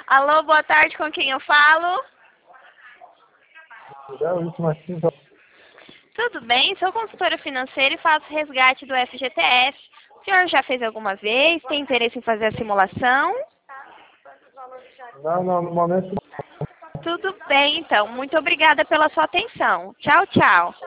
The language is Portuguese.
Alô, boa tarde, com quem eu falo? Tudo bem, sou consultora financeira e faço resgate do FGTS. O senhor já fez alguma vez? Tem interesse em fazer a simulação? Não, no momento Tudo bem, então. Muito obrigada pela sua atenção. Tchau, tchau.